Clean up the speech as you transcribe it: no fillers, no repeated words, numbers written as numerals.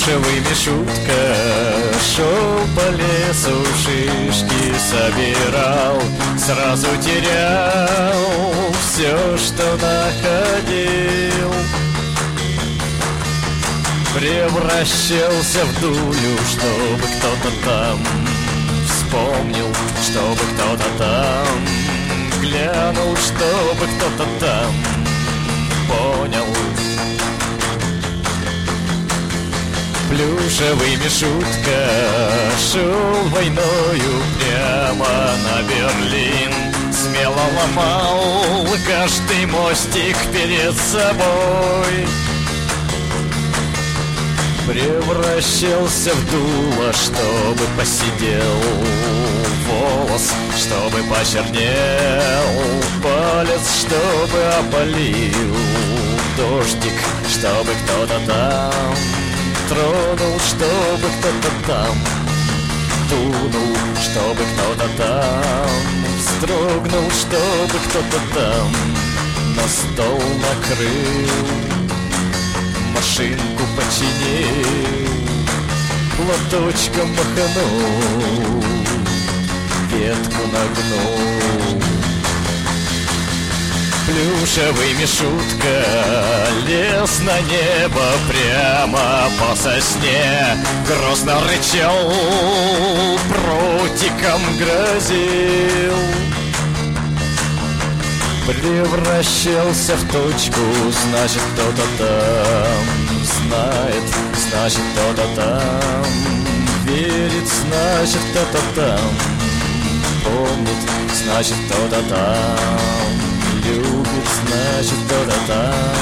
Плюшевыми шутка, шел по лесу, шишки собирал, сразу терял все, что находил. Превращался в дулю, чтобы кто-то там вспомнил, чтобы кто-то там глянул, чтобы кто-то там понял. Плюшевыми шутка, шел войною прямо на Берлин, смело ломал каждый мостик перед собой. Превращался в дуло, чтобы посидел волос, чтобы почернел палец, чтобы опалил дождик, чтобы кто-то там тронул, чтобы кто-то там тунул, чтобы кто-то там вздрогнул, чтобы кто-то там на стол накрыл, машинку починил, платочком маханул, ветку нагнул. Плюшевыми шутка, лез на небо прямо по сосне, грозно рычал, прутиком грозил. Превращался в точку, значит кто-то там знает, значит кто-то там верит, значит кто-то там помнит, значит кто-то там любит, значит кто-то там